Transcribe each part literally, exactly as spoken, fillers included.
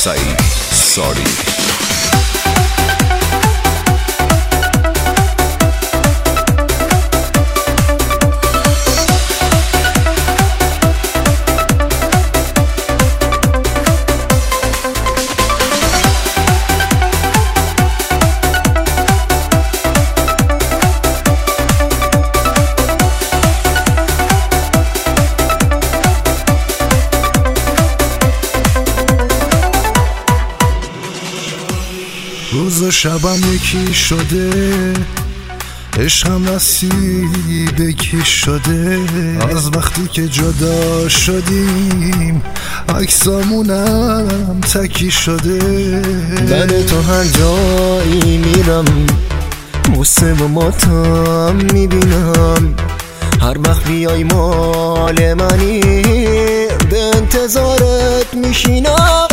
سعید ساری. روز و شبم یکی شده، عشقم نصیبکی شده. از وقتی که جدا شدیم عکسامونم تکی شده. من تو هر جایی میرم موسه و ماتم میبینم. هر وقت بیای مال منی به انتظارت میشینم.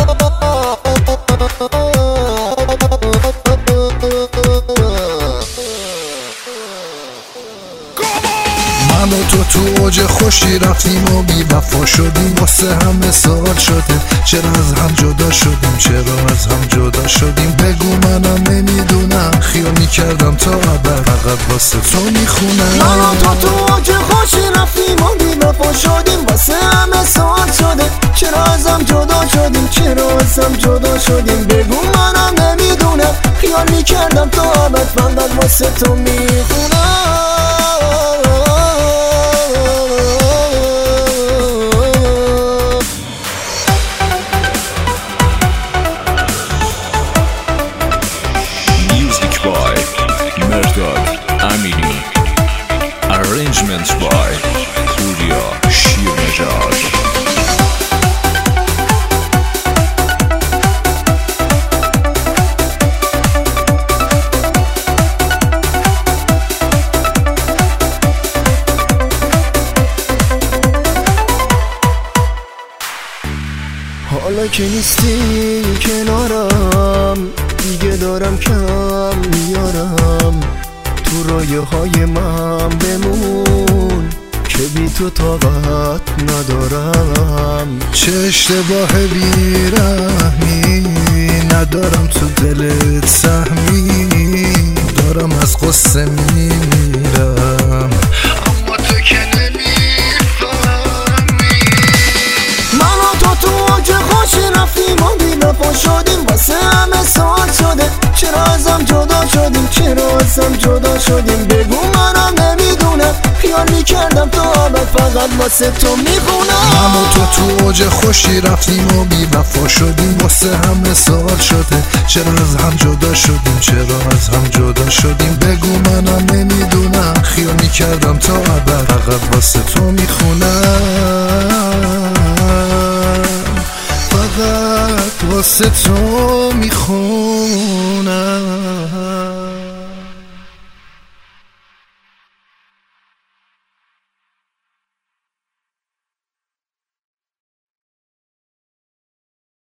من و تو تو اوج خوشی رفتیم و بی وفا شدیم. واسه همه سال شده چرا از هم جدا شدیم، چرا از هم جدا شدیم. بگو منم نمیدونم، خیال میکردم تا ابد فقط واسه تو میخونم. من و تو تو اوج خوشی رفتیم و بی وفا شدیم. واسه همه سال شده چرا از هم جدا شدیم، چرا از هم جدا شدیم. بگو منم نمیدونم، خیال میکردم تا ابد فقط واسه تو میخونم. Arrangements by Purya Shirnejad. حالا که نیستی کنارم دیگه دارم کم میارم. تو رایه های من بمون که بی تو طاقت ندارم. چه اشتباه بیرحمی ندارم تو دلت سهمی. دارم از قصه میمیرم اما تو که نمیفهمی. من و تو تو اوج خوشی رفتیم و بی وفا شدیم. واسه همه سال شده چرا از هم جدا شدیم، چرا از هم جدا شدیم. بگو منم نمیدونم، خیال میکردم تا ابد فقط واسه تو میخونم. من و تو تو اوج خوشی رفتیم و بی وفا شدیم. واسه همه سال شده چرا از هم جدا شدیم، چرا از هم جدا شدیم. بگو منم نمیدونم، خیال میکردم تا ابد فقط واسه تو میخونم، فقط واسه تو میخونم.